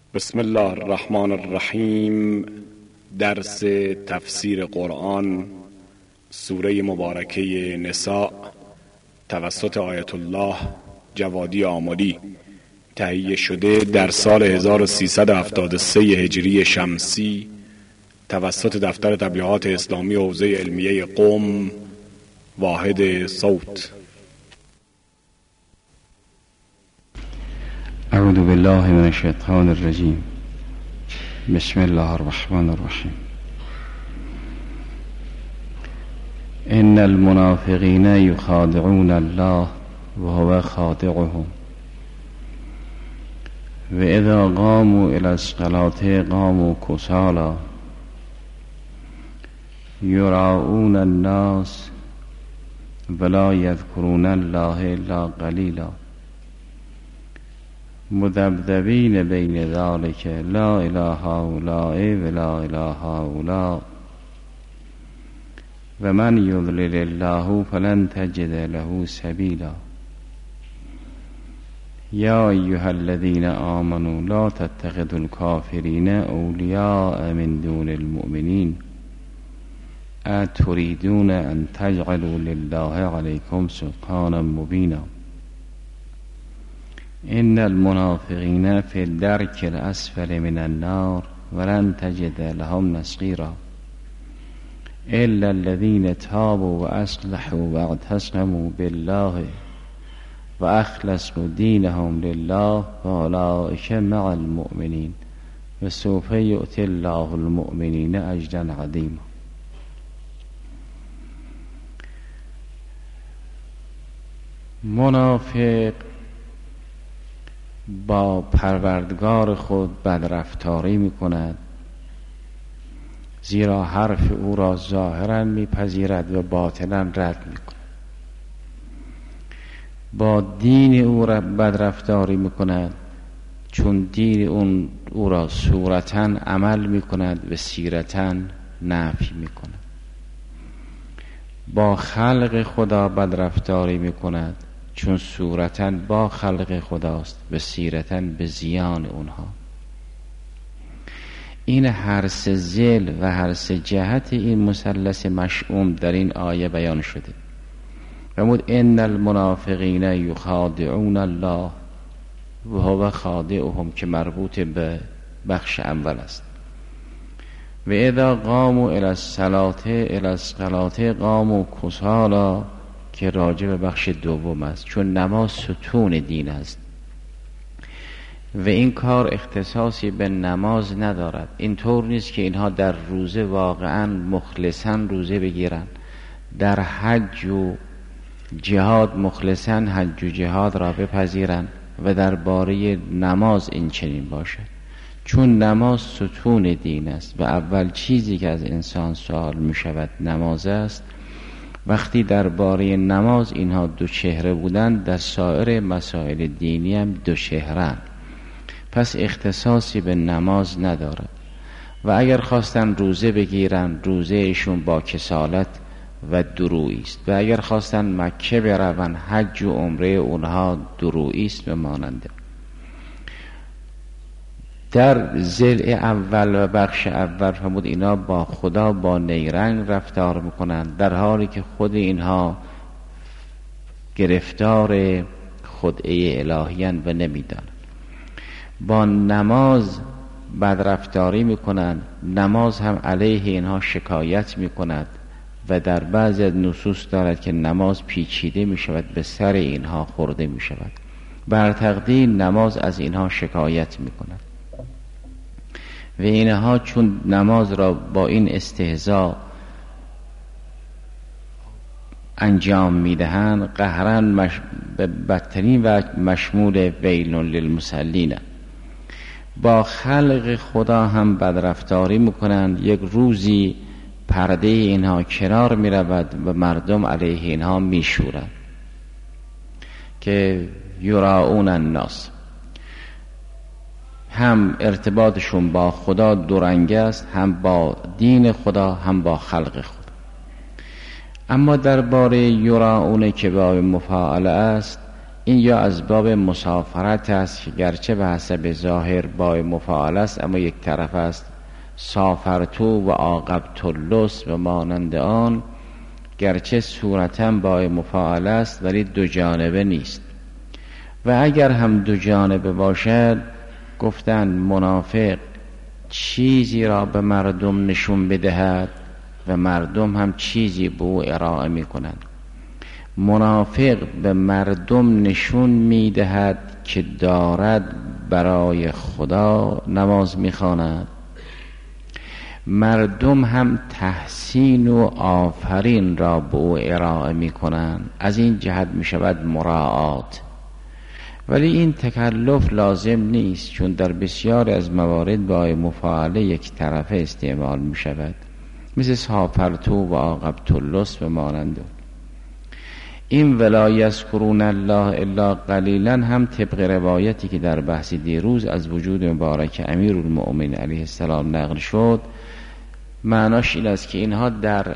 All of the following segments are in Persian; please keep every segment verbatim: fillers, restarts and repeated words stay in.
بسم الله الرحمن الرحیم. درس تفسیر قرآن سوره مبارکه نساء توسط آیت الله جوادی آملی تهیه شده در سال هزار و سیصد و هفتاد و سه هجری شمسی توسط دفتر تبلیغات اسلامی حوزه علمیه قم واحد صوت. اعوذ بالله من الشیطان الرجیم. بسم الله الرحمن الرحیم. ان المنافقین یخادعون الله وهو خادعهم واذا قاموا الى الصلاة قاموا کسالی یراؤون الناس ولا یذکرون الله الا قلیلا مذبذبین بین ذلک لا اله هؤلاء ولا اله هؤلاء و من یضلل الله فلن تجد له سبیلا یا ایها الذین آمنوا لا تتخذوا الکافرین اولیاء من دون المؤمنین اتريدون ان تجعلوا لله عليكم سلطانا مبينا ان المنافقين في الدرك الاسفل من النار ولن تجد لهم نصيرا الا الذين تابوا واصلحوا واعتصموا بالله واخلصوا دينهم لله فاولئك مع المؤمنين وسوف يؤتي الله المؤمنين اجرا عظيما. منافق با پروردگار خود بدرفتاری می کند، زیرا حرف او را ظاهرا می پذیرد و باطنا رد می کند. با دین او را بدرفتاری می کند، چون دین اون او را صورتا عمل می کند و سیرتا نفی می کند. با خلق خدا بدرفتاری می کند، چون صورتاً با خلق خداست و سیرتاً به زیان اونها. این هر سه ذیل و هر سه جهت این مثلث مشؤوم در این آیه بیان شده. فرمود ان المنافقین یخادعون الله و هو خادعهم که مربوط به بخش اول است. و اذا قاموا الی الصلاة الی الصلاة قاموا کسالی که راجع به بخش دوم است، چون نماز ستون دین است و این کار اختصاصی به نماز ندارد. این طور نیست که اینها در روزه واقعا مخلصا روزه بگیرن، در حج و جهاد مخلصا حج و جهاد را بپذیرن و در باره نماز این چنین باشد. چون نماز ستون دین است و اول چیزی که از انسان سوال می شود نماز است، وقتی درباره نماز اینها دو چهره بودند، در سایر مسائل دینی هم دو چهره، پس اختصاصی به نماز ندارد. و اگر خواستن روزه بگیرن، روزه ایشون با کسالت و درویی است، و اگر خواستن مکه بروند، حج و عمره اونها درویی است و ماننده. در ضلع اول و بخش اول فرمود اینا با خدا با نیرنگ رفتار میکنند، در حالی که خود اینها گرفتار خدعه الهیان و نمیدانند. با نماز بدرفتاری میکنند، نماز هم علیه اینها شکایت میکند و در بعضی از نصوص دارد که نماز پیچیده میشود، به سر اینها خورده میشود. بر تقدیر نماز از اینها شکایت میکند و اینها چون نماز را با این استهزاء انجام میدهند، قهرا مش... بدترین و مشمول ویل للمصلین. با خلق خدا هم بدرفتاری میکنند. یک روزی پرده اینها کنار میرود و مردم علیه اینها میشورند که یراؤون الناس. هم ارتباطشون با خدا دورنگ است، هم با دین خدا هم با خلق خدا. اما درباره یراؤون که با مفاعله است، این یا از باب مسافرت است که گرچه به حسب ظاهر با مفاعل است اما یک طرف است. سافرتو و عاقبت اللص و مانند آن گرچه صورتاً با مفاعل است ولی دو جانبه نیست. و اگر هم دو جانبه باشد گفتن منافق چیزی را به مردم نشون بدهد و مردم هم چیزی به او ارائه می کنند. منافق به مردم نشون می دهد که دارد برای خدا نماز می خواند، مردم هم تحسین و آفرین را به او ارائه می کنند. از این جهت می شود مراعات. ولی این تکلف لازم نیست، چون در بسیار از موارد با مفاعله یک طرفه استعمال می شود، مثل سافرتو و عاقبت اللص و مانند. این ولا یذکرون الله الا قلیلا هم طبق روایتی که در بحث دیروز از وجود مبارک امیرالمؤمنین علیه السلام نقل شد، معناش این است که اینها در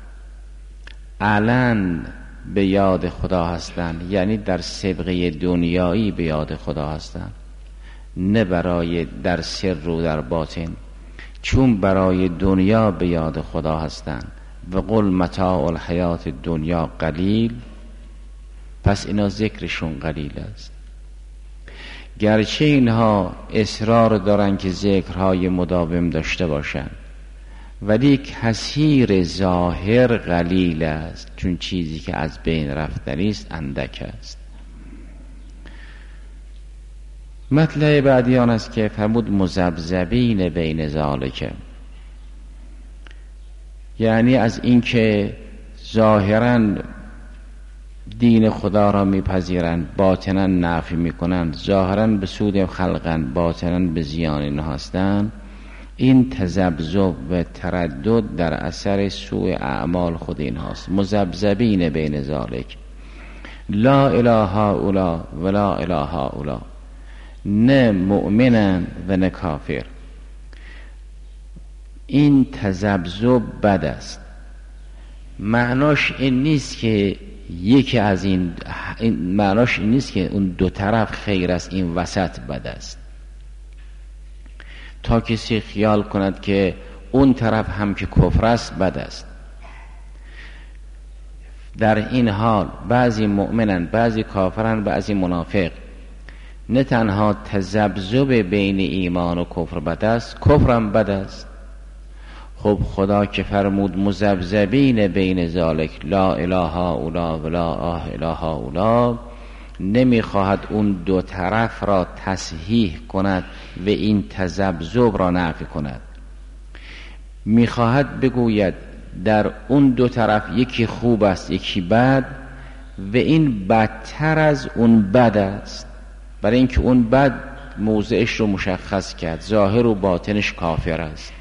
علن به یاد خدا هستند، یعنی در سبقه دنیایی به یاد خدا هستند، نه برای در سر و در باطن. چون برای دنیا به یاد خدا هستند و قل متاع الحیات دنیا قلیل، پس اینا ذکرشون قلیل است. گرچه اینها اصرار دارن که ذکرهای مداوم داشته باشند، ولی کثیر ظاهر قلیل است، چون چیزی که از بین رفتنی است اندک است. مطلع بعدی آن است که فرمود مذبذبین بین ذالک، یعنی از اینکه ظاهراً دین خدا را میپذیرند، باطناً نفی میکنند، ظاهراً به سود خلقند، باطناً به زیان اینها هستند. این تذبذب و تردد در اثر سوء اعمال خود اینهاست. مذبذبین بین ذالک، لا اله هؤلاء ولا اله هؤلاء، نه مؤمنن و نه کافر. این تذبذب بد است. معناش این نیست که یکی از این, این معناش این نیست که اون دو طرف خیر است، این وسط بد است. تا کسی خیال کند که اون طرف هم که کفر است بد است. در این حال بعضی مؤمنن، بعضی کافرن، بعضی منافق. نه تنها تذبذب بین ایمان و کفر بد است، کفرم بد است. خب خدا که فرمود مذبذبین بین ذالک لا اله هؤلاء ولا اله هؤلاء، نمیخواهد اون دو طرف را تصحیح کند و این تذبذب را نفی کند. میخواهد بگوید در اون دو طرف یکی خوب است یکی بد و این بدتر از اون بد است، برای اینکه اون بد موضعش رو مشخص کرد، ظاهر و باطنش کافر است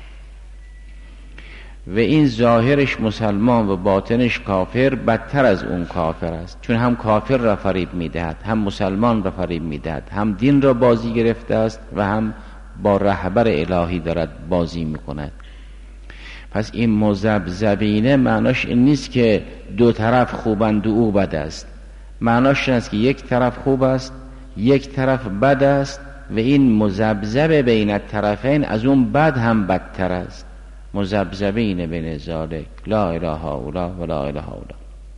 و این ظاهرش مسلمان و باطنش کافر بدتر از اون کافر است، چون هم کافر را فریب میدهد، هم مسلمان را فریب میدهد، هم دین را بازی گرفته است و هم با رهبر الهی دارد بازی میکند. پس این مذبذبینه معناش این نیست که دو طرف خوبند و او بد است. معناش این است که یک طرف خوب است یک طرف بد است و این مذبذب بین الطرفین از اون بد هم بدتر است. مذبذبین بین ذالک لا اله هؤلاء ولا اله هؤلاء.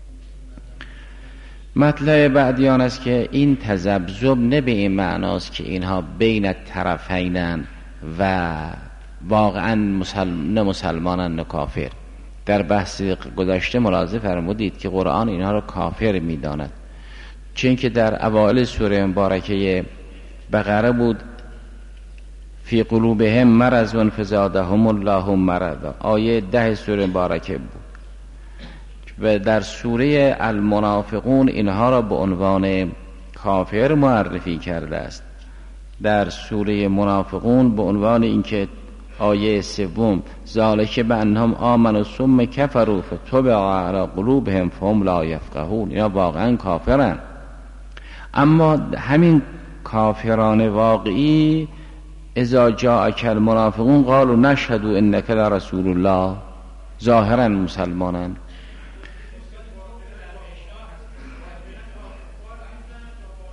مطلع بعدی آن است که این تذبذب نه به این معناست که اینها بین الطرفینن و واقعا مسلم نه مسلمانن نه کافر. در بحث گذشته ملاحظه فرمودید که قرآن اینها را کافر میداند، چون که در اوائل سوره مبارکه بقره بود فی قلوبهم مرض فزادهم الله مرضا، آیه ده سوره مبارکه بود. و در سوره المنافقون اینها را به عنوان کافر معرفی کرده است. در سوره منافقون به عنوان اینکه آیه سوم ذالک بانهم آمنوا ثم کفروا فطبع علی قلوبهم فهم لا یفقهون، اینا واقعا کافرن. اما همین کافران واقعی اذا جاءک المنافقون قالوا نشهد انک لرسول الله، ظاهرا مسلمانند.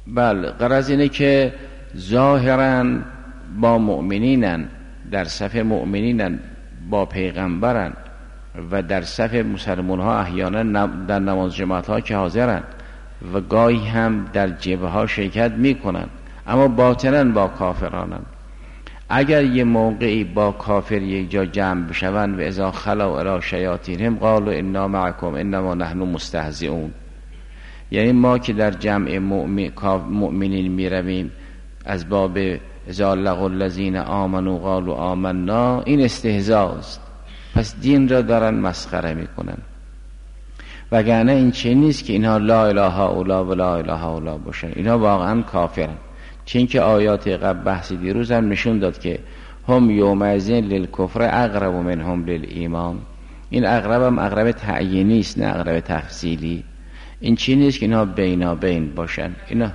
بله، غرض اینه که ظاهراً با مؤمنینن، در صف مؤمنینن، با پیغمبرن و در صف مسلمان ها احیانا در نماز جماعت ها که حاضرن و گاهی هم در جبهه ها شرکت میکنن، اما باطناً با کافرانن. اگر یه موقعی با کافر یک جا جمع بشون و اذا خلوا الی شیاطینهم قالوا انا معکم انما نحن مستهزئون، یعنی ما که در جمع مؤمن مؤمنین میرویم از باب اذا لقوا الذین آمنوا قالوا آمنا، این استهزاست. پس دین را دارن مسخره میکنن، وگرنه این چه نیست که اینها لا اله الا و لا اله الا باشن، اینها واقعا کافرن. چون که آیات قبل بحث دیروز هم نشون داد که هم یومئذ للکفر اقرب منهم للایمان. این اقرب هم اقرب تعیینی است، نه اقرب تفصیلی. این چی نیست که اینها بینابین باشن، اینا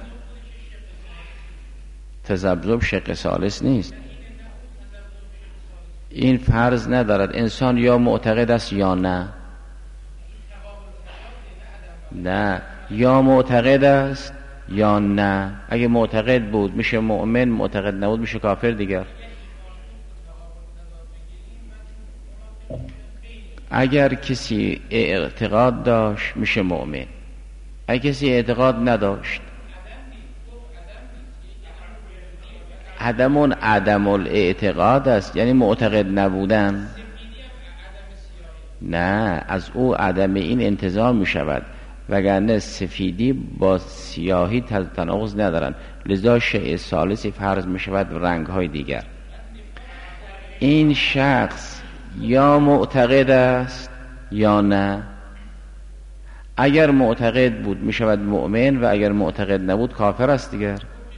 تذبذب شق ثالث نیست. این فرض ندارد، انسان یا معتقد است یا نه. نه، یا معتقد است یا نه. اگه معتقد بود میشه مؤمن، معتقد نبود میشه کافر دیگر. اگر کسی اعتقاد داشت میشه مؤمن، اگر کسی اعتقاد نداشت، عدمون عدم الاعتقاد است، یعنی معتقد نبودن. نه، از او عدم این انتزاع می شود، وگرنه سفیدی با سیاهی تناقض ندارن، لذا شیء ثالثی فرض می شود و رنگ های دیگر. این شخص یا معتقد است یا نه. اگر معتقد بود می شود مؤمن و اگر معتقد نبود کافر است دیگر.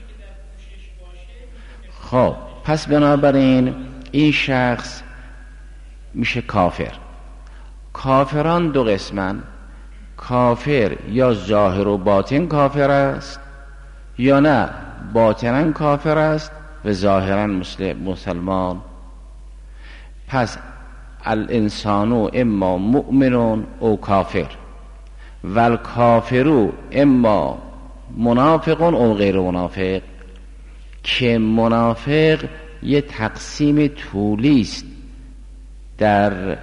خب پس بنابراین این شخص میشه کافر. کافران دو قسمن، کافر یا ظاهر و باطن کافر است یا نه باطنا کافر است و ظاهرا مسلمان. پس الانسان اما مؤمن او کافر و الکافر اما منافق او غیر منافق، که منافق یه تقسیم طولی است در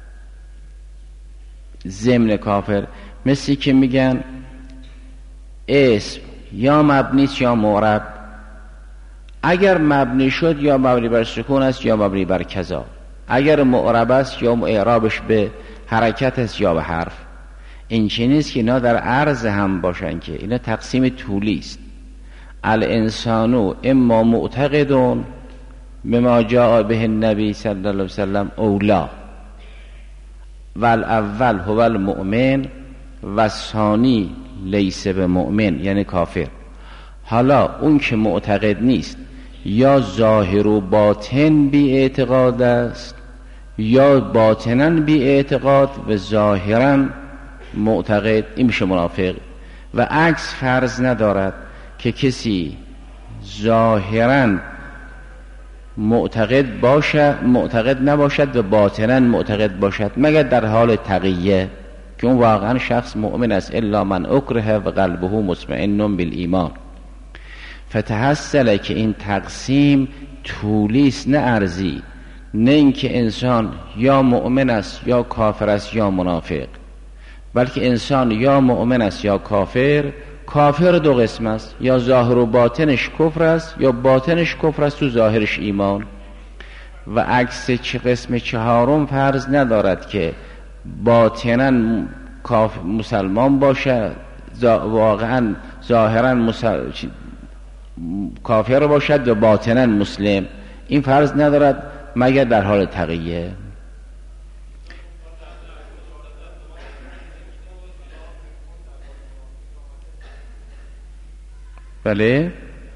ضمن کافر. مثل که میگن اسم یا مبنی است یا معرب. اگر مبنی شد یا مبنی بر سکون است یا مبنی بر کذا، اگر معرب است یا اعرابش به حرکت است یا به حرف. این چه نیست که اینا در عرض هم باشن، که اینا تقسیم طولی است. الانسان اما معتقدون بما جاء به النبی صلی الله علیه وسلم اولا والاول هو المؤمن و الثانی لیس بمؤمن، یعنی کافر. حالا اون که معتقد نیست یا ظاهر و باطن بی اعتقاد است یا باطنا بی اعتقاد و ظاهرا معتقد، این میشه منافق. و عکس فرض ندارد که کسی ظاهرا معتقد باشد معتقد نباشد و باطنا معتقد باشد، مگر در حال تقیه که اون واقعا شخص مؤمن است. الا من اکره و قلبه مطمئن بالایمان. فتحصل که این تقسیم طولی است نه ارضی، نه اینکه انسان یا مؤمن است یا کافر است یا منافق، بلکه انسان یا مؤمن است یا کافر. کافر دو قسم است، یا ظاهر و باطنش کفر است یا باطنش کفر است تو ظاهرش ایمان. و عکس چه قسم چهارم فرض ندارد که باطنا مسلمان باشد، واقعا ظاهرا مسل... کافر باشد و باطنا مسلم. این فرض ندارد مگر در حال تقیه. بله،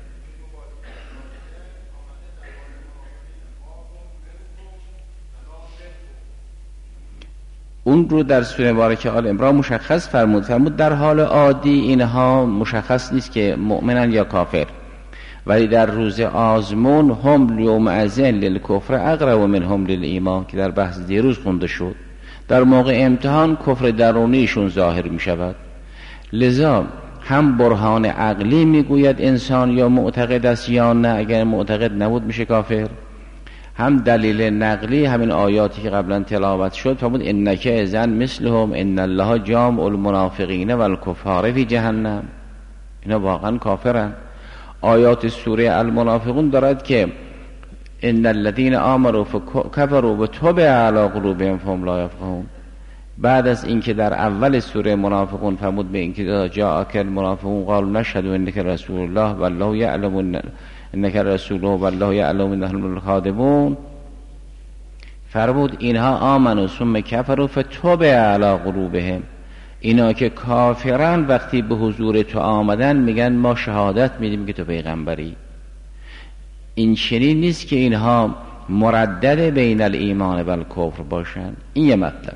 اون رو در سوره مبارکه آل عمران مشخص فرمود. فرمود در حال عادی اینها مشخص نیست که مؤمنن یا کافر، ولی در روز آزمون هم یومئذ للکفر اقرب منهم للایمان، که در بحث دیروز خونده شد. در موقع امتحان کفر درونیشون ظاهر می شود. لذا هم برهان عقلی میگوید انسان یا معتقد است یا نه، اگر معتقد نبود میشه کافر، هم دلیل نقلی همین آیاتی که قبلا تلاوت شد فرمود انک اذن مثلهم ان الله جامع المنافقین والکفار فی جهنم، اینا واقعا کافرن. آیات سوره المنافقون دارد که ان الذين آمنوا فكفروا وتبع على قلوبهم فهم لا يفقهون. بعد از اینکه در اول سوره منافقون فرمود به اینکه جاءک المنافقون قالوا نشهد انک رسول الله والله یعلم انک رسوله والله یعلم انهم الكاذبون، فرمود اینها آمنوا ثم کفروا فتبع علی قلوبهم، اینا که کافرن وقتی به حضور تو آمدن میگن ما شهادت میدیم که تو پیغمبری. این چنین نیست که اینها مردد بین الایمان و الکفر باشن. این یه مطلب.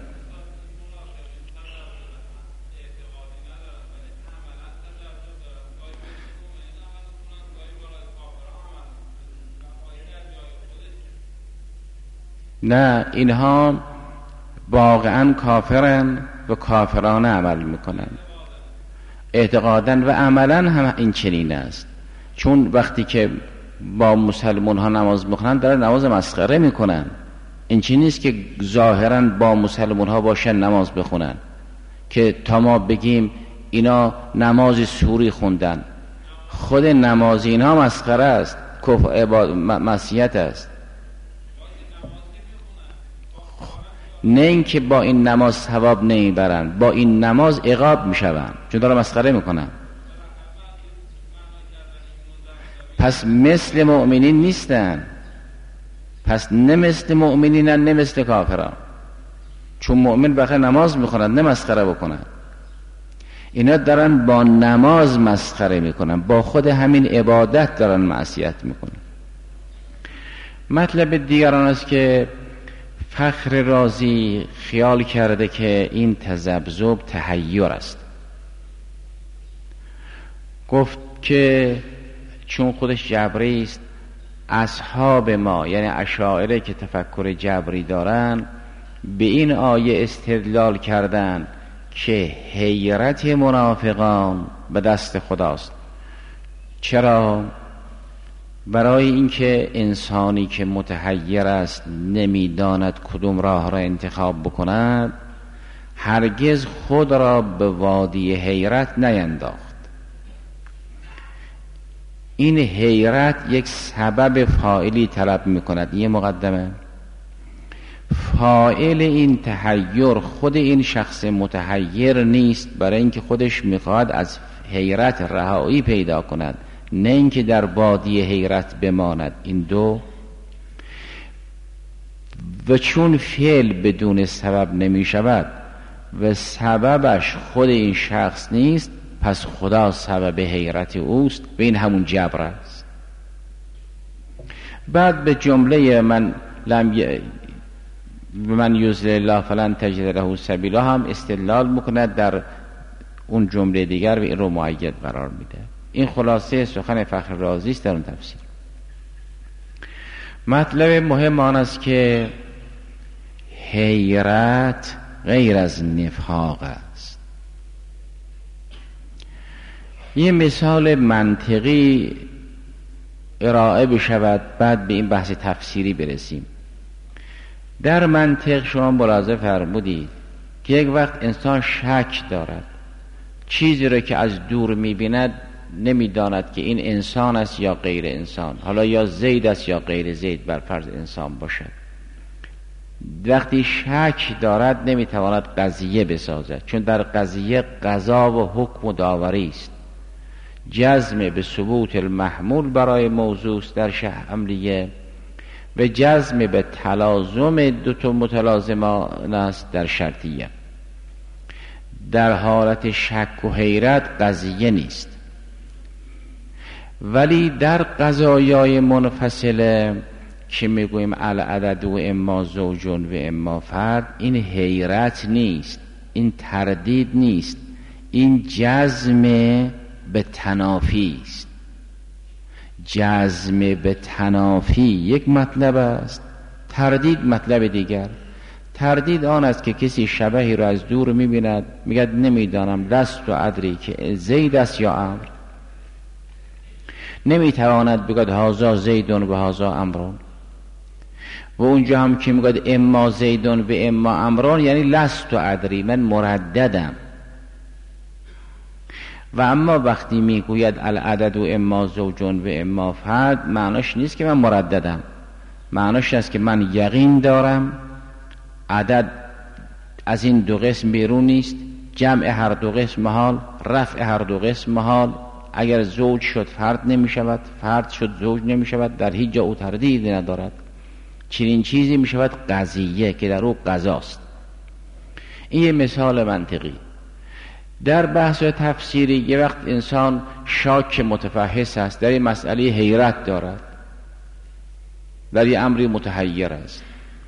نه، اینها واقعا کافرن و کافرانه عمل میکنن، اعتقادا و عملا هم این چنین است. چون وقتی که با مسلمان ها نماز میخونن دارن نماز مسخره میکنن. این چنین نیست که ظاهرا با مسلمان ها باشن نماز بخونن که تا ما بگیم اینا نماز سوری خوندن. خود نماز اینها مسخره است، کفر عبادت معصیت است. نه اینکه با این نماز ثواب نمیبرن، با این نماز عقاب میشون چون دارن مسخره میکنن. پس مثل مؤمنین نیستن، پس نه مثل مؤمنینن نه مثل کافران، چون مؤمن بخیر نماز میخونن نه مسخره بکنن. اینا دارن با نماز مسخره میکنن، با خود همین عبادت دارن معصیت میکنن. مطلب دیگران است که فخر رازی خیال کرده که این تذبذب تحیر است. گفت که چون خودش جبری است، اصحاب ما یعنی اشاعره که تفکر جبری دارن به این آیه استدلال کردن که حیرت منافقان به دست خداست. چرا؟ برای اینکه انسانی که متحیر است نمیداند کدوم راه را انتخاب بکند هرگز خود را به وادی حیرت نینداخت. این حیرت یک سبب فاعلی طلب میکند. یه مقدمه، فاعل این تحیر خود این شخص متحیر نیست، برای اینکه خودش میخواد از حیرت رهایی پیدا کند، نه اینکه در وادی حیرت بماند. این دو. و چون فعل بدون سبب نمی شود و سببش خود این شخص نیست، پس خدا سبب حیرت اوست و این همون جبر است. بعد به جمله من لم ی... من یضلل الله فلن تجد له سبیلا هم استدلال میکند در اون جمله دیگر و این رو مؤید قرار میده. این خلاصه سخن فخر رازی است در اون تفسیر. مطلب مهم آن است که حیرت غیر از نفاق است. یه مثال منطقی ارائه بشود بعد به این بحث تفسیری برسیم. در منطق شما ملاحظه فرمودید که یک وقت انسان شک دارد، چیزی را که از دور می‌بیند نمی‌داند که این انسان است یا غیر انسان، حالا یا زید است یا غیر زید، بر فرض انسان باشد. وقتی شک دارد نمی‌تواند قضیه بسازد، چون در قضیه قضا و حکم و داوری است. جزم به ثبوت المحمول برای موضوع در شرح عملیه و جزم به تلازم دو تا متلازمان است در شرطیه. در حالت شک و حیرت قضیه نیست. ولی در قضایای منفصله که میگویم العدد و اما زوجون و اما فرد، این حیرت نیست، این تردید نیست، این جزم به تنافی است. جزم به تنافی یک مطلب است، تردید مطلب دیگر. تردید آن است که کسی شبهی را از دور می‌بیند میگه نمیدانم لست و ادری که زید است یا عمرو، نمیتواند بگوید هذا زیدون و هذا عمرون. و اونجا هم که میگوید اما زیدون و اما عمرون یعنی لست و ادری، من مرددم. و اما وقتی میگوید العدد و اما زوجون و اما فرد، معناش نیست که من مرددم، معناش است که من یقین دارم عدد از این دو قسم بیرون نیست، جمع هر دو قسم محال، رفع هر دو قسم محال. اگر زوج شد فرد نمی شود، فرد شد زوج نمی شود، در هیچ جا او تردیدی ندارد. چنین چیزی می شود قضیه که در او قضاست. این یه مثال منطقی. در بحث تفسیری یه وقت انسان شاک متفحص است، در این مسئله حیرت دارد، در این امری متحیر است،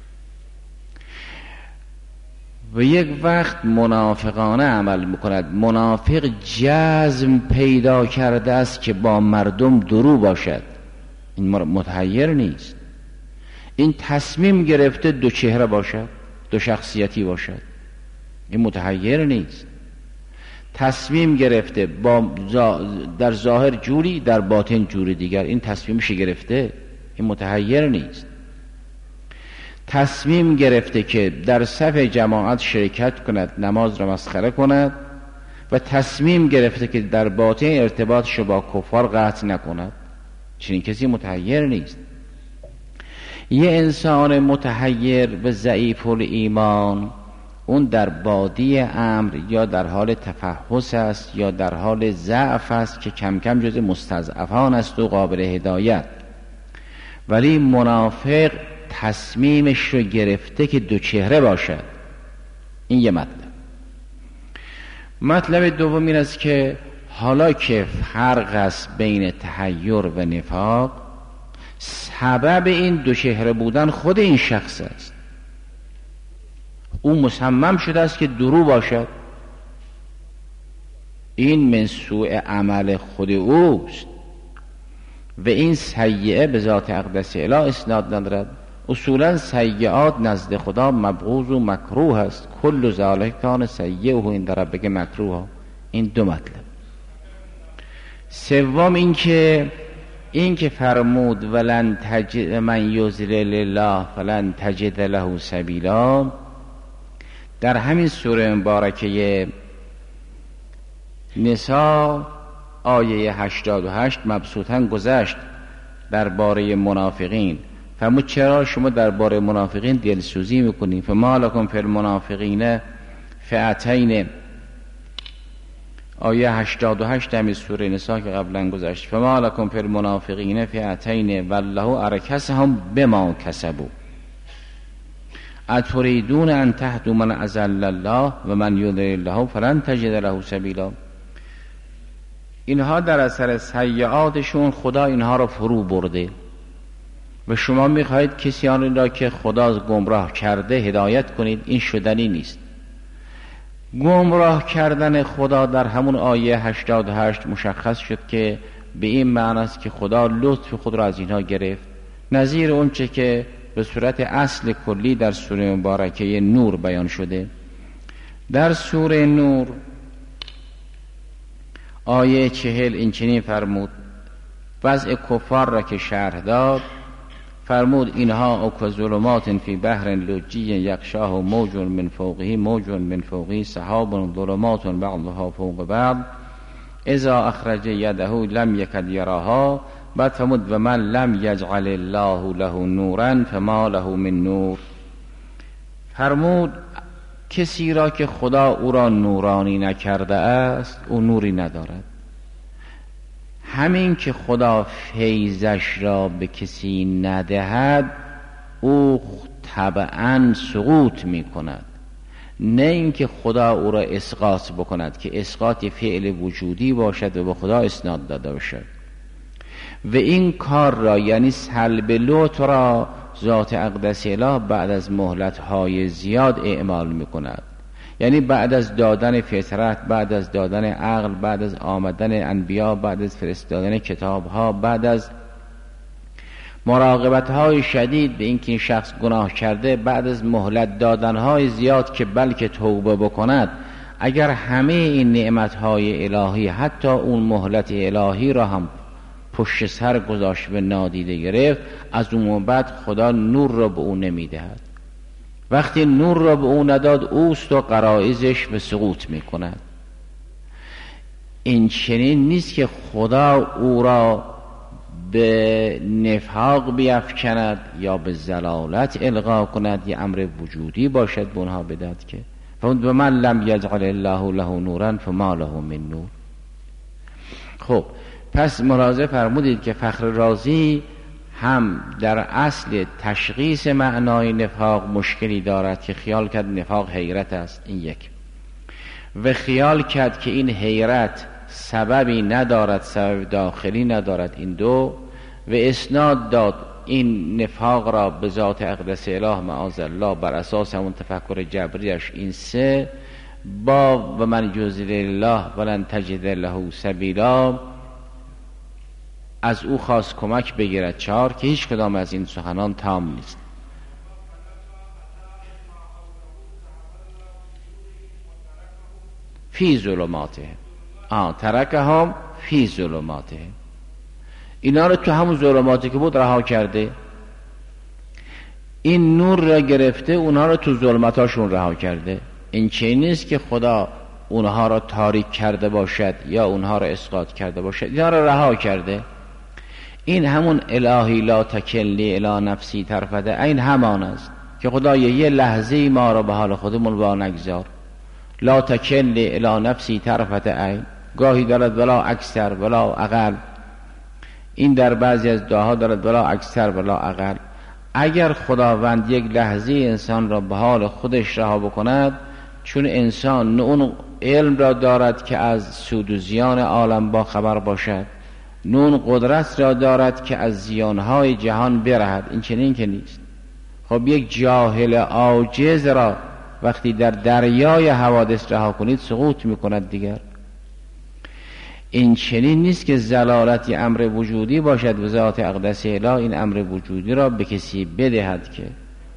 و یک وقت منافقانه عمل میکند. منافق جزم پیدا کرده است که با مردم درو باشد، این متحیر نیست. این تصمیم گرفته دو چهره باشد، دو شخصیتی باشد، این متحیر نیست. تصمیم گرفته با در ظاهر جوری در باطن جوری دیگر، این تصمیمش گرفته، این متحیر نیست. تصمیم گرفته که در صف جماعت شرکت کند، نماز را مسخره کند، و تصمیم گرفته که در باطن ارتباطش با کفار قطع نکند. چنین کسی متحیر نیست. یه انسان متحیر و ضعیف الایمان، اون در بادی امر یا در حال تفحص است یا در حال ضعف است که کم کم جز مستضعفان است و قابل هدایت. ولی منافق تصمیمش رو گرفته که دو چهره باشد. این یه مطلب. مطلب دوم این است که حالا که فرق است بین تحیر و نفاق، سبب این دو چهره بودن خود این شخص است. او مصمم شده است که درو باشد، این من سوء عمل خود اوست و این سیئه به ذات اقدس اله اسناد ندارد. اصولا سیئات نزد خدا مبغوض و مکروه است. کل ذالک کان سیئه عند ربک مکروه. این دو مطلب. سوم این که این که فرمود ولن تجد من یضلل الله فلن تجد له سبیلا، در همین سوره مبارکه نساء آیه هشتاد و هشت مبسوطاً گذشت درباره منافقین. فرمود چرا شما درباره منافقین دلسوزی میکنید؟ فما لکم فی المنافقین فئتین، آیه هشتاد و هشت همین سوره نساء که قبلا گذشت. فما لکم فی المنافقین فئتین والله ارکسهم بما کسبوا اتریدون ان تهدوا من اضل الله و من یضلل الله فلن تجد له سبیلا. اینها در اثر سیئاتشون خدا اینها را فرو برده و شما میخواهید کسانی را که خدا گمراه کرده هدایت کنید. این شدنی نیست. گمراه کردن خدا در همون آیه هشتاد و هشت مشخص شد که به این معنی است که خدا لطف خود را از اینها گرفت، نظیر اون چه که به صورت اصل کلی در سوره مبارکه نور بیان شده. در سوره نور آیه چهل این چنین فرمود، وضع کفار را که شرح داد فرمود اینها او که ظلمات فی بحر لجی یغشاه موج من فوقه موج من فوقه سحاب ظلمات بعضها فوق بعض اذا اخرج یده لم یکد یراها. بعد فرمود و من لم یجعل الله له نورا فما له من نور. فرمود کسی را که خدا او را نورانی نکرده است او نوری ندارد. همین که خدا فیضش را به کسی ندهد او طبعا سقوط می کند، نه اینکه خدا او را اسقاط بکند که اسقاط فعل وجودی باشد و به خدا اسناد داده باشد. و این کار را یعنی سلب لطف را ذات اقدس اله بعد از مهلت‌های زیاد اعمال می کند. یعنی بعد از دادن فطرت، بعد از دادن عقل، بعد از آمدن انبیا، بعد از فرستادن کتابها، بعد از مراقبت های شدید به اینکه این شخص گناه کرده، بعد از مهلت دادن های زیاد که بلکه توبه بکند، اگر همه این نعمت های الهی حتی اون مهلت الهی را هم پشت سر گذاشت و نادیده گرفت، از اون بعد خدا نور را به اون نمیدهد. وقتی نور را به اون نداد، اوست و غرایزش به سقوط میکند. این چنین نیست که خدا او را به نفاق بیفکند یا به ضلالت القا کند، یا امر وجودی باشد به اونها بدهد که و من لم یجعل الله له نورا فما له من نور. خب پس ملاحظه فرمودید که فخر رازی هم در اصل تشخیص معنای نفاق مشکلی دارد که خیال کرد نفاق حیرت است، این یک، و خیال کرد که این حیرت سببی ندارد، سبب داخلی ندارد، این دو، و اسناد داد این نفاق را به ذات اقدس اله معاذ الله بر اساس همون تفکر جبریش، این سه، با و من یضلل الله ولن تجد له سبیلا، از او خواست کمک بگیرد، چهار، که هیچ کدام از این سخنان تام نیست. فی ظلماته، آه ترکهم فی ظلماته، اینا رو تو همون ظلماتی که بود رها کرده، این نور را گرفته اونها رو تو ظلمتاشون رها کرده. این چه نیست که خدا اونها را تاریک کرده باشد یا اونها را اسقاط کرده باشد، اینا را رها کرده. این همون الهی لا تکلنی الی نفسی طرفت عین همان است که خدا یه لحظه ما را به حال خودمون وا نگذار. لا تکلنی الی نفسی طرفت عین، گاهی دارد ولا اکثر ولا اقل، این در بعضی از دعاها دارد ولا اکثر ولا اقل. اگر خداوند یک لحظه انسان را به حال خودش رها بکند، چون انسان نه اون علم را دارد که از سود و زیان عالم با خبر باشد، نه اون قدرت را دارد که از زیانهای جهان برهد، این چنین که نیست. خب یک جاهل عاجز را وقتی در دریای حوادث رها کنید سقوط میکند دیگر. این چنین نیست که ضلالتی امر وجودی باشد و ذات اقدس اله این امر وجودی را به کسی بدهد که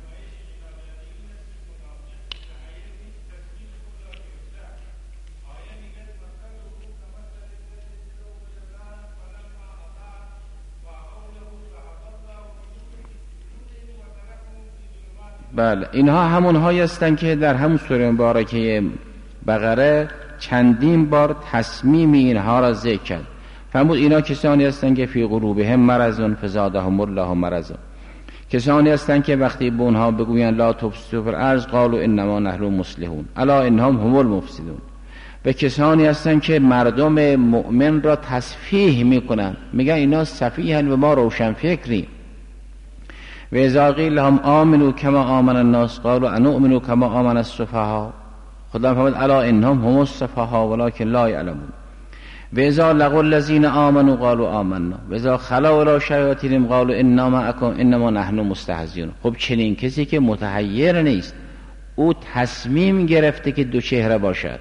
بله، اینها همون هایی هستند که در همون سوره مبارکه بقره چندین بار تصمیم اینها را ذکر کرد. فرمود اینا کسانی هستند که فی قلوبهم مرض فزادهم الله مرضا، کسانی هستند که وقتی به اونها بگویند لا تفسدوا فی الارض قالوا انما نحن مصلحون الا انهم هم المفسدون، و کسانی هستند که مردم مؤمن را تصفیه میکنند، میگن اینا سفیهن و ما روشن فکریم. و اذا قیل لهم آمنوا کما آمن الناس قالوا انؤمن کما آمن السفهاء، خدا فرمود الا انهم هم السفهاء ولكن لا يعلمون. و اذا لقوا الذين آمنوا قالوا آمنا و اذا خلوا الى شیاطینهم قالوا انا معكم انما نحن مستهزئون. خب چنین کسی که متحیر نیست، او تصمیم گرفته که دو چهره باشد،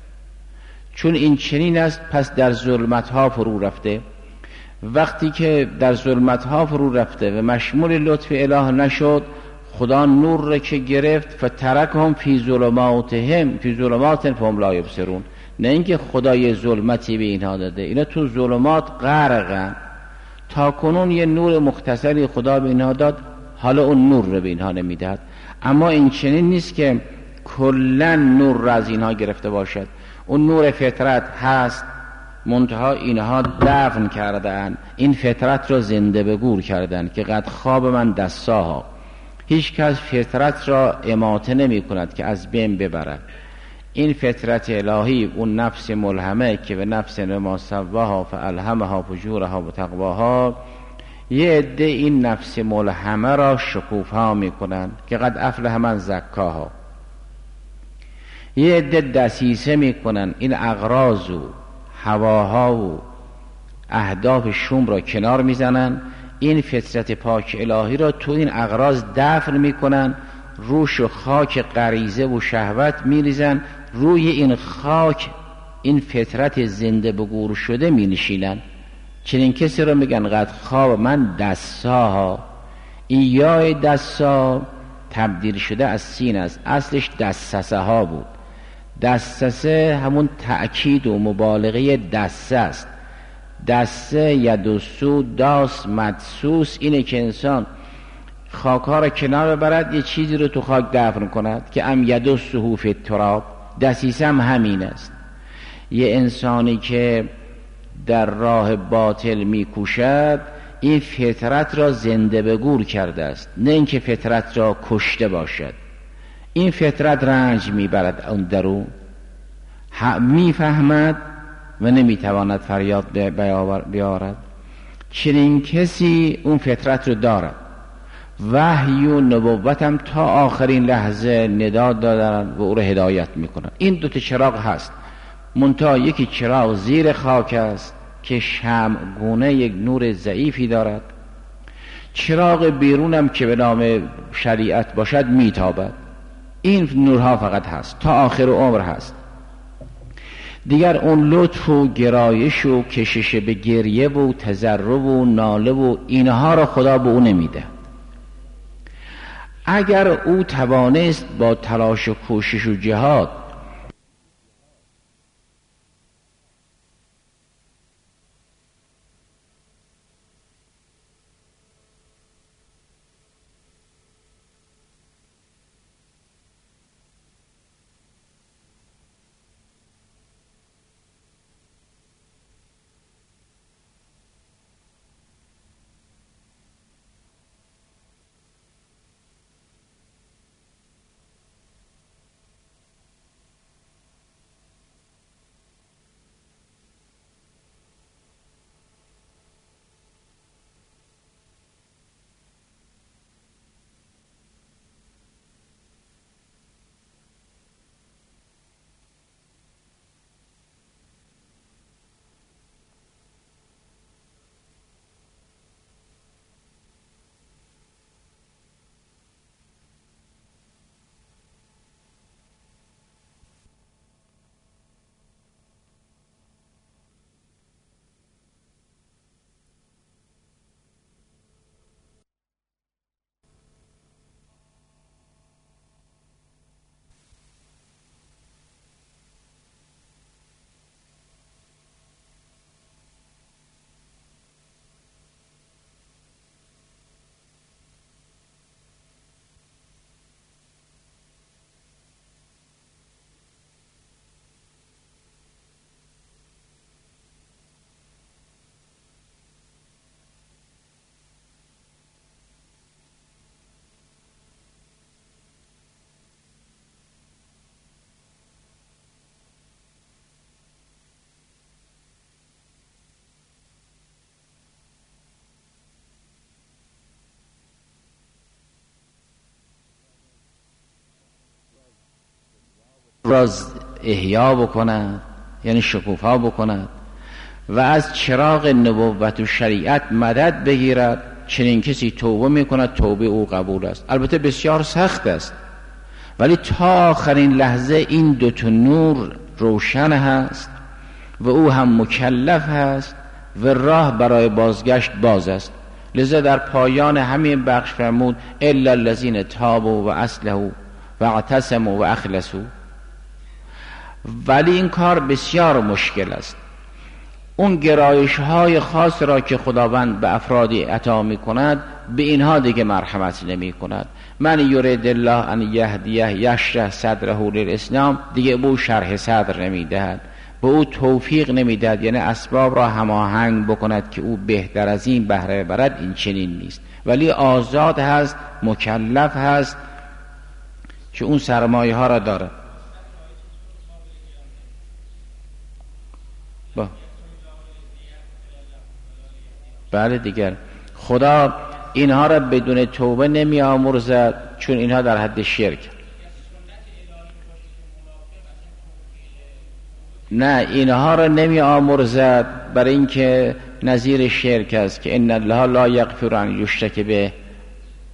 چون این چنین است پس در ظلمت ها فرو رفته. وقتی که در ظلمت ها فرو رفته و مشمول لطف اله نشد، خدا نور را که گرفت فترکهم فی ظلماتهم فی ظلمات فهم لا یبصرون، نه اینکه خدا یه ظلمتی به اینها داده، اینا تو ظلمات غرقن. تا کنون یه نور مختصری خدا به اینها داد، حالا اون نور رو به اینها نمیدهد. اما این چنین نیست که کلا نور را از اینها گرفته باشد، اون نور فطرت هست، منتها اینها دفن کردن، این فطرت را زنده به گور کردن که قد خواب من دستاها. هیچ کس فطرت را اماته نمی کند که از بین ببرد. این فطرت الهی، اون نفس ملهمه که به نفس ما سواها فالهمها فجورها و تقواها، یه عده این نفس ملهمه را شکوفا می کنند که قد افلح من زکاها. یه عده دسیسه می کنند این اغراض و هواها و اهداف شوم را کنار میزنن، این فطرت پاک الهی را تو این اغراض دفن میکنن، روش و خاک غریزه و شهوت میریزن، روی این خاک این فطرت زنده به گور شده می نشینن. چنین کسی رو میگن قد خواب من دسا. این یای دسا تبدیل شده از سین است، اصلش دسسه ها بود. دسسه همون تأکید و مبالغه دسه است. دسه یدسو داس مدسوس، اینه که انسان خاک‌ها را کنار ببرد، یه چیزی رو تو خاک دفن کند که ام یدسه فی التراب. دسیسه هم همین است. یه انسانی که در راه باطل میکوشد این فطرت را زنده به گور کرده است، نه اینکه فطرت را کشته باشد. این فطرت رنج میبرد اون درون، میفهمد و نمیتواند فریاد بیارد. چنین کسی اون فطرت رو دارد. وحی و نبوتم تا آخرین لحظه ندا دادن و او رو هدایت میکنن. این دوتا چراغ هست، منتها یکی چراغ زیر خاک است که شمع گونه یک نور ضعیفی دارد. چراغ بیرونم که به نام شریعت باشد میتابد. این نورها فقط هست، تا آخر عمر هست. دیگر اون لطف و گرایش و کشش به گریه و تضرع و ناله و اینها را خدا به او نمیده. اگر او توانست با تلاش و کوشش و جهاد راز احیا بکند، یعنی شکوفا بکند و از چراغ نبوت و شریعت مدد بگیرد. چنین کسی توبه میکند، توبه او قبول است. البته بسیار سخت است، ولی تا آخرین لحظه این دو تا نور روشن هست و او هم مکلف هست و راه برای بازگشت باز است. لذا در پایان همین بخش فرمود الا الذین تابوا و اصلحوا و اعتصموا و اخلصوا. ولی این کار بسیار مشکل است. اون گرایش های خاص را که خداوند به افرادی عطا می کند، به اینها دیگه مرحمت نمی کند. من یرید الله ان یهدیه یشرح صدره للاسلام، دیگه به او شرح صدر نمی دهد، به او توفیق نمی دهد، یعنی اسباب را هماهنگ بکند که او بهتر از این بهره برد. این چنین نیست، ولی آزاد هست، مکلف هست که اون سرمایه ها را داره. با بله دیگر خدا اینها را بدون توبه نمی آمرزد، چون اینها در حد شرک. نه، اینها را نمی آمرزد برای اینکه نظیر شرک است که ان الله لا یغفر ان یشرک به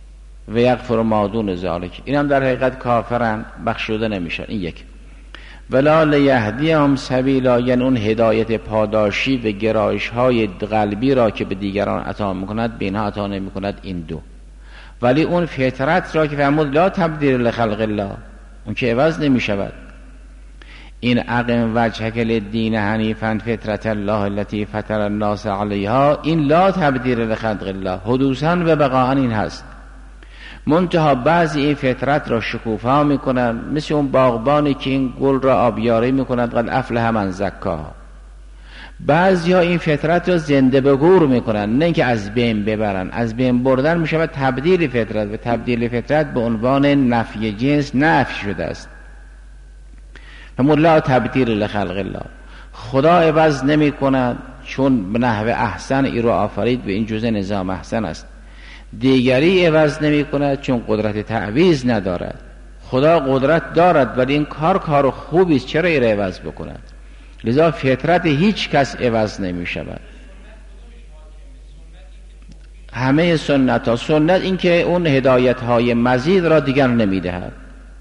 و یغفر ما دون ذلک. این هم در حقیقت کافرن، بخشوده نمیشن. این یک. ولا لیهدیهم سبیلا، یعنی اون هدایت پاداشی و گرایش های قلبی را که به دیگران عطا میکند به اینها عطا نمیکند. این دو. ولی اون فطرت را که فرمود لا تبدیل لخلق الله، اون که عوض نمیشود. این اقم وجهک للدین حنیفا فطرت الله التي فطر الناس علیها، این لا تبدیل لخلق الله حدوثا و بقاء این هست. منتها بعضی این فطرت را شکوفا میکنند، مثل اون باغبانی که این گل را آبیاری میکند قد افلح من زکاها. بعضی ها این فطرت را زنده به گور میکنند، نه اینکه از بین ببرن. از بین بردن میشود تبدیل فطرت، و تبدیل فطرت به عنوان نفی جنس نفی شده است. فرمود لا تبدیل لخلق الله، خدا عوض نمی کند، چون به نحو احسن ای رو آفرید و این جزء نظام احسن است. دیگری عوض نمی کند چون قدرت تعویض ندارد. خدا قدرت دارد ولی این کار کار خوبی است، چرا این عوض بکند؟ لذا فطرت هیچ کس عوض نمی شود. همه سنت ها، سنت این که اون هدایت های مزید را دیگر نمی دهد.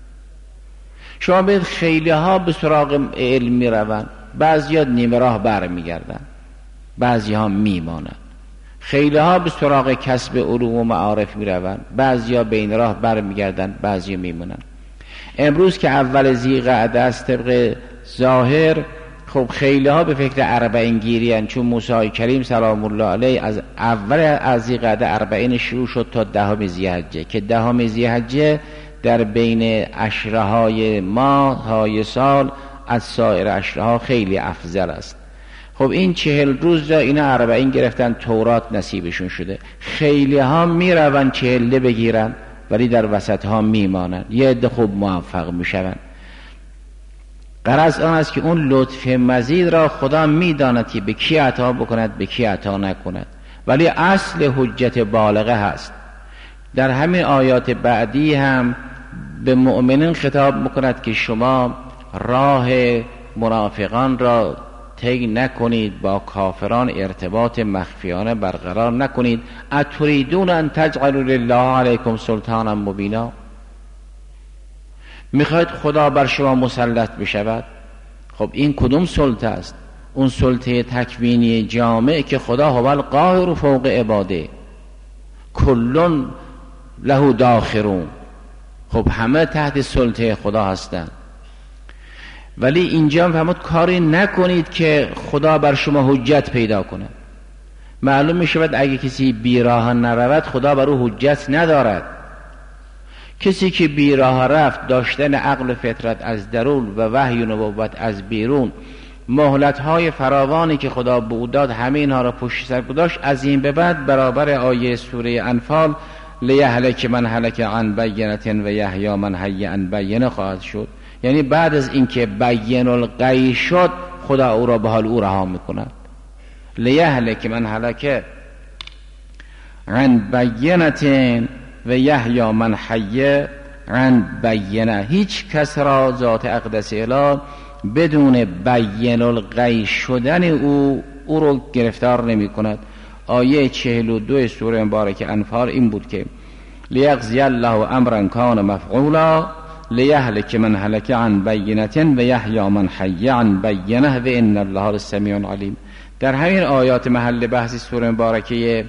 شما بید خیلی ها به سراغ علم می روند، بعضی ها نیمه راه بر می گردن، بعضی ها می مانند. خیلی ها به سراغ کسب علوم و معارف می روند، بعضی ها بین راه بر می گردن، بعضی ها می مانند. امروز که اول ذی‌قعده است طبق ظاهر، خب خیلی ها به فکر اربعین گیری هستند، چون موسی کریم سلام الله علیه از اول از ذی‌قعده اربعین شروع شد تا دهم ذی‌حجه، که دهم ذی‌حجه در بین عشره های ماه های سال از سایر عشره ها خیلی افضل است. خب این چهل روز را اینا اربعین گرفتن، تورات نصیبشون شده. خیلی ها می روند چهله بگیرن ولی در وسط ها می مانند، یه عده خوب موفق می شوند. غرض آن است که اون لطف مزید را خدا می داند که به کی عطا بکند به کی عطا نکند، ولی اصل حجت بالغه هست. در همین آیات بعدی هم به مؤمنین خطاب میکند که شما راه منافقان را طی نکنید، با کافران ارتباط مخفیانه برقرار نکنید. اتریدون ان تجعلوا لله علیکم سلطانا مبینا، میخواید خدا بر شما مسلط بشود؟ خب این کدوم سلطه است؟ اون سلطه تکوینی جامع که خدا هو القاهر فوق عباده کلون له داخرون. خب همه تحت سلطه خدا هستند. ولی اینجا هم فرمود کاری نکنید که خدا بر شما حجت پیدا کنه. معلوم می شود اگه کسی بیراه نرود خدا بر او حجت ندارد. کسی که بیراه رفت، داشتن عقل و فطرت از درون و وحی و نبوت از بیرون، مهلت‌های فراوانی که خدا به او داد همه اینها را پشت سر گذاشت، از این به بعد برابر آیه سوره انفال لیهلک من هلک عن بینة و یحیی من حی عن بینة خواهد شد. یعنی بعد از اینکه بین الغی شد خدا او را به حال او رها میکند. لیهلک من هلک عن بینة و یحیی من حی عن بینة. هیچ کس را ذات اقدس اله بدون بین الغی شدن او او رو گرفتار نمی کند. آیه چهل و دو سوره مبارک انفال این بود که لیقضی الله امرا کان مفعولا لیهلک من هلک عن بینة و یحیی من حی عن بینة و ان الله سمیع علیم. در همین آیات محل بحث سوره مبارکه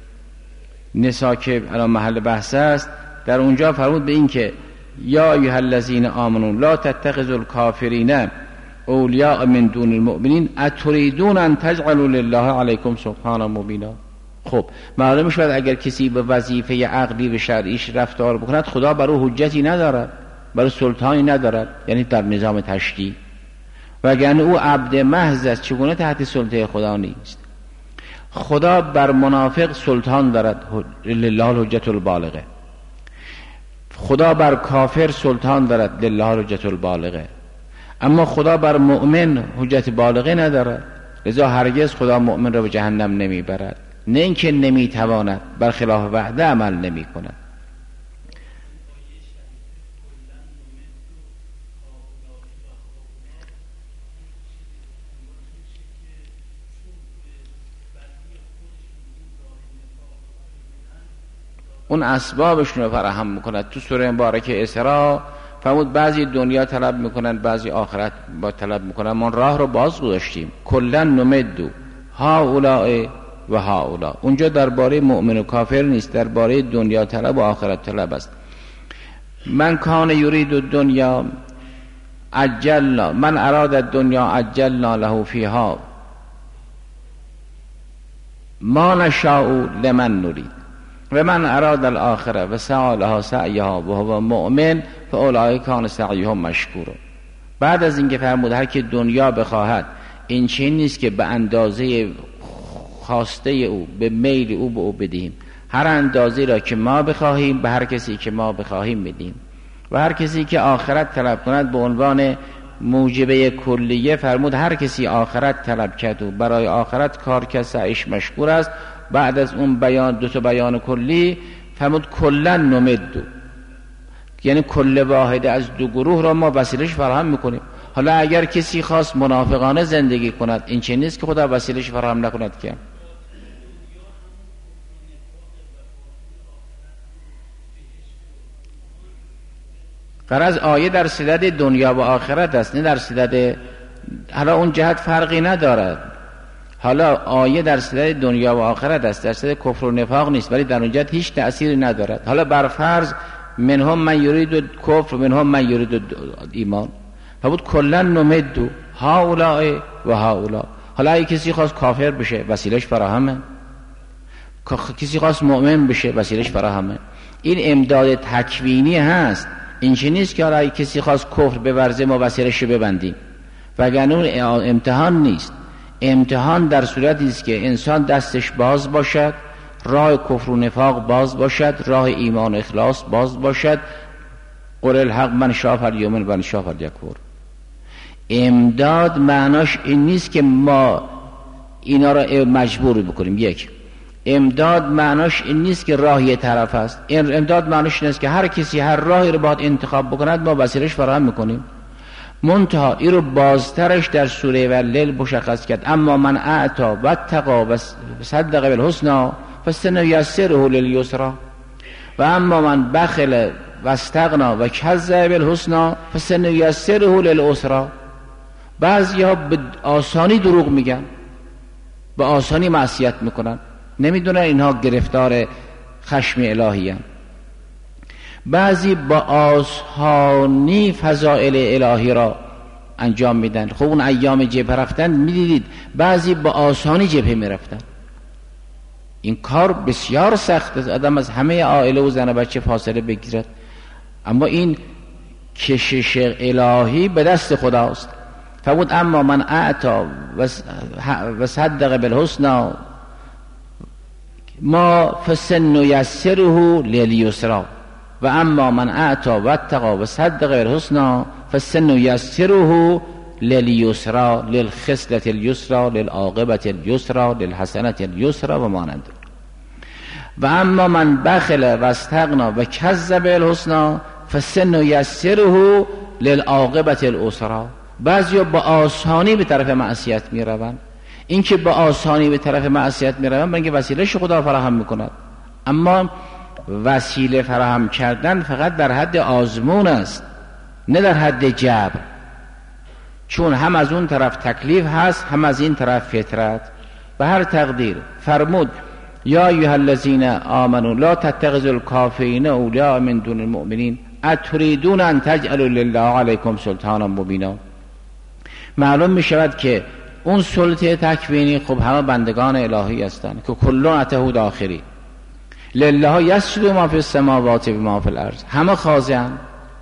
نساء که الان محل بحث است، در اونجا فرمود به این که یا ایها الذین آمنوا لا تتخذوا الکافرین اولیاء من دون المؤمنین اتریدون ان تجعلوا لله علیکم سلطانا مبینا. خب معلوم شد اگر کسی به وظیفه عقلی و شرعیش رفتار بکند خدا بر او حجتی ندارد، بر او سلطانی ندارد، یعنی در نظام تشریع. وگرنه او عبد محض است، چگونه تحت سلطه خدا نیست؟ خدا بر منافق سلطان دارد، لله الحجت البالغه. خدا بر کافر سلطان دارد، لله الحجت البالغه. اما خدا بر مؤمن حجت بالغه ندارد، لذا هرگز خدا مؤمن را به جهنم نمیبرد. نه اینکه نمیتواند، برخلاف وعده عمل نمی کند. اون اسبابشون رو فراهم میکند. تو سوره مبارکه اسراء فرمود بعضی دنیا طلب میکنن، بعضی آخرت با طلب میکنن. ما راه رو باز گذاشتیم. کلا نمدو هؤلاء و هؤلاء. اونجا درباره مؤمن و کافر نیست، درباره دنیا طلب و آخرت طلب است. من کان یرید الدنیا عجلنا، من اراد الدنیا عجلنا له فیها ما نشاء لمن نرید و من اراد الاخره و سعی لها سعیها و هو مؤمن فاولئک کان سعیهم مشکورا. بعد از اینکه فرمود هر که دنیا بخواهد، این چیزی نیست که به اندازه خواسته او، به میل او به او بدهیم. هر اندازه را که ما بخواهیم به هر کسی که ما بخواهیم بدیم. و هر کسی که آخرت طلب کند به عنوان موجبه کلیه فرمود هر کسی آخرت طلب کرد و برای آخرت کار کرد سعیش مشکور است. بعد از اون بیان دو تا بیان کلی فرمود کلا نمدو، یعنی کل واحده از دو گروه را ما وسیلش فراهم میکنیم. حالا اگر کسی خواست منافقانه زندگی کند، این چه نیست که خدا وسیلش فراهم نکند که. غرض آیه در صدد دنیا و آخرت است، نه در صدد، حالا اون جهت فرقی ندارد. حالا آیه در صدد دنیا و آخرت است، در صدد کفر و نفاق نیست، ولی در اون جهت هیچ تأثیری ندارد. حالا بر فرض منهم من یرید کفر منهم من یرید ایمان، فبود کلا نمدو هؤلاء و هؤلاء. حالا اگه کسی خواست کافر بشه وسیلش فراهمه، کسی خواست مؤمن بشه وسیلش فراهمه. این امداد تکوینی هست. این چه نیست که حالا اگه کسی خواست کفر بورزه ما وسیلش رو ببندیم، وگرنه اون امتحان نیست. امتحان در صورتی است که انسان دستش باز باشد، راه کفر و نفاق باز باشد، راه ایمان و اخلاص باز باشد. قل الحق من شاء فلیؤمن و من شاء فلیکفر. امداد معناش این نیست که ما اینا را مجبور بکنیم. یک، امداد معناش این نیست که راه یه طرف است. امداد معناش این است که هر کسی هر راهی رو باید انتخاب بکند ما وسیلش فراهم میکنیم. منتها این رو بازترش در سوره واللیل مشخص کرد. اما من اعطا و اتقا و صدق بالحسنی فسنیسره للیسری و اما من بخل و استغنا و کذب بالحسنی فسنیسره للعسری. بعضی‌ها به آسانی دروغ میگن، به آسانی معصیت میکنن، نمیدونن اینها گرفتار خشم الهی هستند. بعضی با آسانی فضائل الهی را انجام میدن. خب اون ایام جبهه رفتن میدیدید بعضی با آسانی جبهه میرفتن. این کار بسیار سخت است، آدم از همه عائله و زن و بچه فاصله بگیرد. اما این کشش الهی به دست خداست. فبود اما من اعطا و صدق بالحسنی ما فسنیسره للیسری و اما من اعطا و اتقا و صدق بالحسنی فسنیسره للیسری للخصلة الیسری للعاقبة الیسری للحسنة الیسری و مانند. و اما من بخل و استغنا و کذب بالحسنی فسنیسره للعاقبة الاسری. بعضیا با آسانی به طرف معصیت می روند. این که با آسانی به طرف معصیت می روند بلکه وسیله‌اش خدا فراهم می کند. اما وسیله فراهم کردن فقط در حد آزمون است، نه در حد جبر. چون هم از اون طرف تکلیف هست، هم از این طرف فطرت. به هر تقدیر فرمود یا ایها الذین آمنوا لا تتخذوا الکافرین اولیاء من دون المؤمنین اتریدون ان تجعلوا لله علیکم سلطانا مبینا. معلوم می شود که اون سلطه تکوینی خب همه بندگان الهی هستند که کلون اتهو داخلی لله یسجد ما فی السماوات و ما فی الارض، همه خاضعند.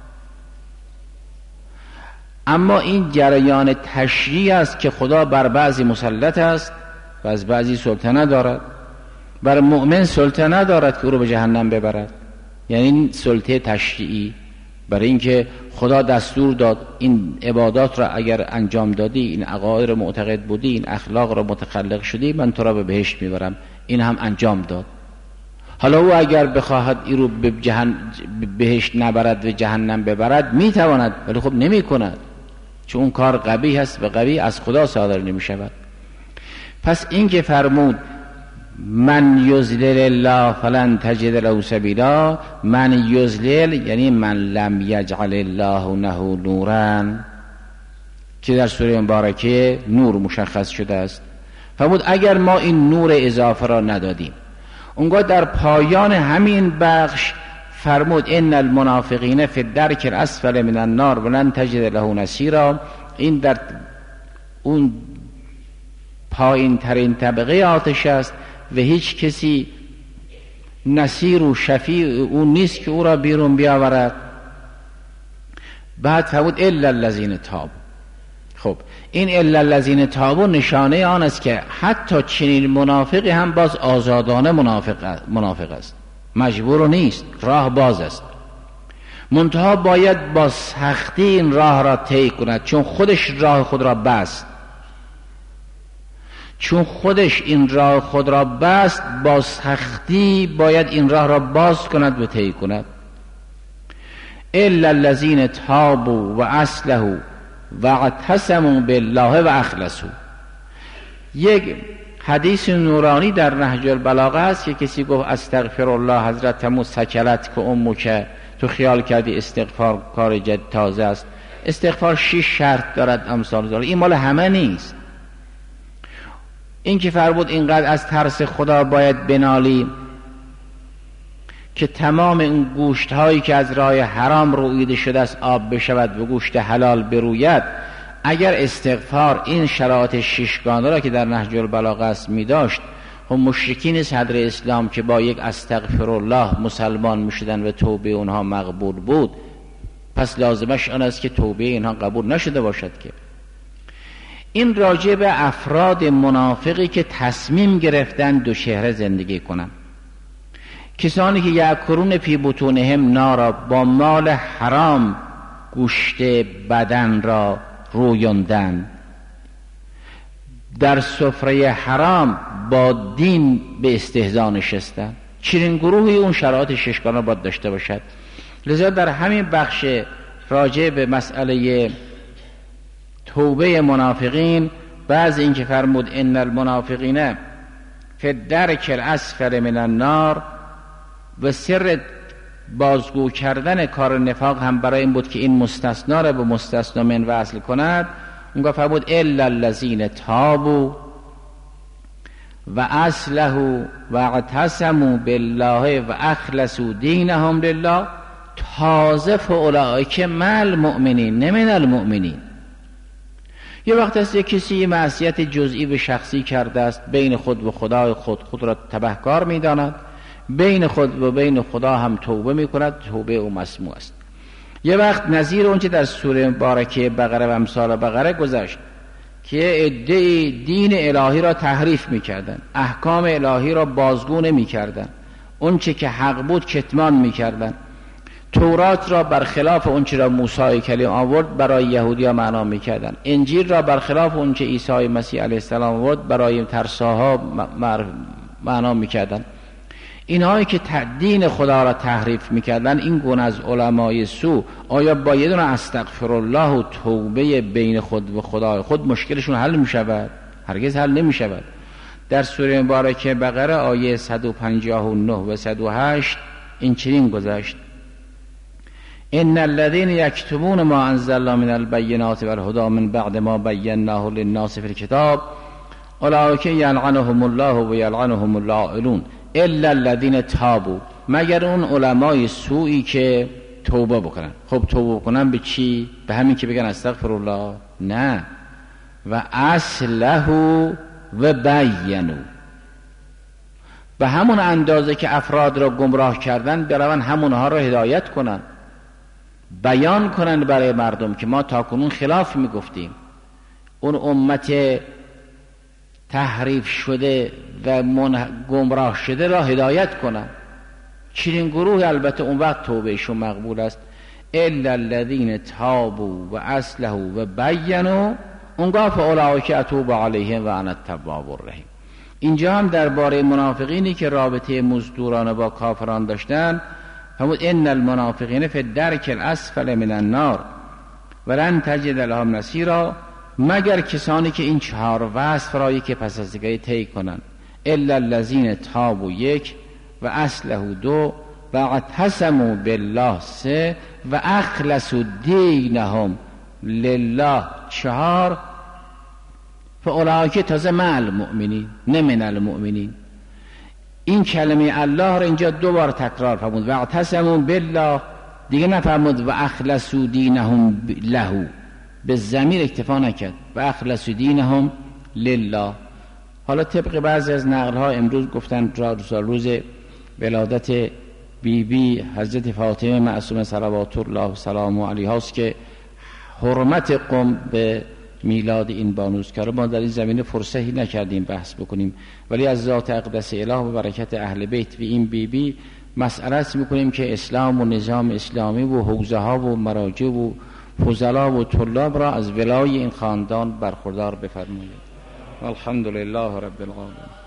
اما این جریان تشریع است که خدا بر بعضی مسلط است و از بعضی سلطنت دارد. بر مؤمن سلطنت دارد که او رو به جهنم ببرد. یعنی این سلطه تشریعی، برای اینکه خدا دستور داد این عبادات را اگر انجام دادی، این عقاید را معتقد بودی، این اخلاق را متخلق شدی، من تو را به بهشت میبرم. این هم انجام داد. حالا او اگر بخواهد این رو به جهن... بهشت نبرد و جهنم ببرد میتواند، ولی خب نمی کند، چون اون کار قبیح است و قبیح از خدا صادر نمی شود. پس این که فرمود من یضلل الله فلن تجد له سبیلا. من یضلل یعنی من لم یجعل الله له نورا که در سوره مبارکه نور مشخص شده است. فرمود اگر ما این نور اضافه را ندادیم، اونگاه در پایان همین بخش فرمود ان المنافقین فی الدرک الاسفل من النار ولن تجد له نصیرا. این در اون پایین ترین طبقه آتش است و هیچ کسی نصیر و شفیع اون نیست که او را بیرون بیاورد. بعد فرمود الا الذین تابوا. خب این الا الذین تابوا نشانه آن است که حتی چنین منافقی هم باز آزادانه منافق منافق است، مجبور نیست، راه باز است، منتها باید با سختی این راه را طی کند، چون خودش راه خود را بست چون خودش این راه خود را بست با سختی باید این راه را باز کند و طی کند. الا الذین تابوا و اصلحوا و اعتصموا بالله و اخلصوا. یک حدیث نورانی در نهج البلاغه است که کسی گفت استغفر الله حضرت مو سکلت که امو که تو خیال کردی استغفار کار جد تازه است. استغفار شش شرط دارد امثال دارد، این مال همه نیست. این که فرمود اینقدر از ترس خدا باید بنالی که تمام این گوشت هایی که از راه حرام رویده شده است آب بشود و گوشت حلال بروید. اگر استغفار این شرایط ششگانه را که در نهج البلاغه است می داشت، هم مشرکین صدر اسلام که با یک استغفر الله مسلمان می شدن و توبه اونها مقبول بود، پس لازمش آن است که توبه اینها قبول نشده باشد. که این راجع به افراد منافقی که تصمیم گرفتن دو چهره زندگی کنن، کسانی که یأکلون فی بطونهم نارا، با مال حرام گوشت بدن را رویاندن، در سفره حرام با دین به استهزا نشستن. چنین گروهی اون شرایط ششگانه باید داشته باشد. لذا در همین بخش راجع به مسئله توبه منافقین، بعض این که فرمود ان المنافقین فی الدرک الاسفل من النار، و سر بازگو کردن کار نفاق هم برای این بود که این مستثنا را به مستثنا من وصل کند. اونگاه فرمود الا الذین تابوا و اصلحوا و اعتصموا بالله و اخلصوا دینهم لله. تازه فاولئک مع المؤمنین نه من المؤمنین. یه وقت است یک کسی معصیت جزئی به شخصی کرده است، بین خود و خدای خود خود را تبهکار می‌داند، بین خود و بین خدا هم توبه می‌کند، توبه او مسموع است. یه وقت نظیر اون که در سوره مبارکه بقره و امثال بقره گذشت که عده دین الهی را تحریف می‌کردند، احکام الهی را بازگو نمی‌کردند، اون چه که حق بود کتمان می‌کردند، تورات را برخلاف اون چه را موسی کلیم آورد برای یهودی‌ها معنا می‌کردند، انجیل را برخلاف اون چه عیسی مسیح علیه السلام آورد برای ترساها معنا می‌کردند. اینهایی که دین خدا را تحریف می‌کردند، این گونه از علمای سو، آیا با یه دونه استغفر الله و توبه بین خود و خدای خود مشکلشون حل می‌شود؟ هرگز حل نمی‌شود. در سوره مبارکه بقره آیه صد و پنجاه و نه و صد و هشت این چنین گذشت: ان الذين يكتمون ما انزلنا من البينات والهدى من بعد ما بيناه للناس في الكتاب اولئك يلعنهم الله و يلعنهم اللائنون الا الذين تابوا. مگر اون علمای سوئی که توبه بکنن. خب توبه بکنن به چی؟ به همین که بگن استغفر الله؟ نه، و اصلحوا و بینوا، به همون اندازه که افراد را گمراه کردن برون همونها را هدایت کنن، بیان کنن برای مردم که ما تاکنون خلاف میگفتیم، اون امت تحریف شده و گمراه شده را هدایت کنن. چنین گروه البته اون وقت توبهشون مقبول است. الا الذین تابوا و اصلحوا و بینوا اونگاه فاولئک اتوب علیهم و انا التواب الرحیم. اینجا هم درباره منافقینی که رابطه مزدورانه با کافران داشتن فرمود ان المنافقین فی الدرک الاسفل من النار ولن تجد لهم نصیرا، مگر کسانی که این چهار وصف را که پس از دیگه طی کنن: الا الذین تابوا یک و اصلحوا دو و اعتصموا بالله سه و اخلصوا دینهم لله چهار فاولئک تازه مع المؤمنین نه من المؤمنین. این کلمه الله را اینجا دو بار تکرار فرمود و اعتصموا بالله، دیگه نفرمود و اخلصوا دینهم له، به ضمیر اکتفا نکرد و اخلصوا دینهم لله. حالا طبق بعضی از نقل ها امروز گفتن روز روز ولادت بی بی حضرت فاطمه معصومه صلوات الله و سلامه علیها است که حرمت قم به میلاد این بانوست که ما در این زمینه فرصتی نکردیم بحث بکنیم، ولی از ذات اقدس اله و برکت اهل بیت و این بی بی مسئله است میکنیم که اسلام و نظام اسلامی و حوزه ها و مراجع و فضلا و طلاب را از ولای این خاندان برخوردار بفرمایید. الحمدلله رب العالمین.